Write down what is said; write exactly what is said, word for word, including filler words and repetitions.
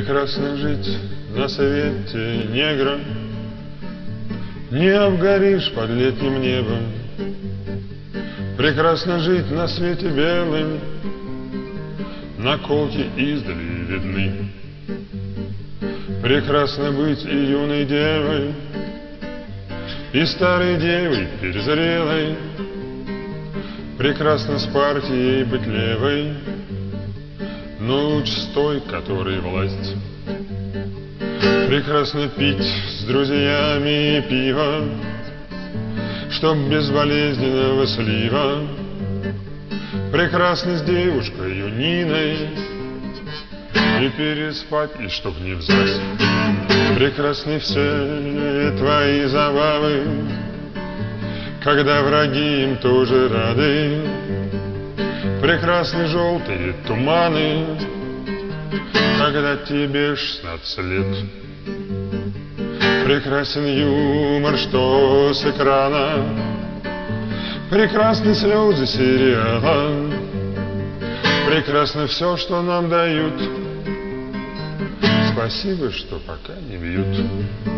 Прекрасно жить на свете, негра, не обгоришь под летним небом. Прекрасно жить на свете белым, наколки издали видны. Прекрасно быть и юной девой, и старой девой перезрелой. Прекрасно с партией быть левой, но лучше с той, которой власть. Прекрасно пить с друзьями пиво, чтоб безболезненного слива. Прекрасно с девушкой Ниной и переспать, и чтоб не взять. Прекрасны все твои забавы, когда враги им тоже рады. Прекрасны желтые туманы, когда тебе шестнадцать лет. Прекрасен юмор, что с экрана, прекрасны слезы сериала. Прекрасно все, что нам дают, спасибо, что пока не бьют.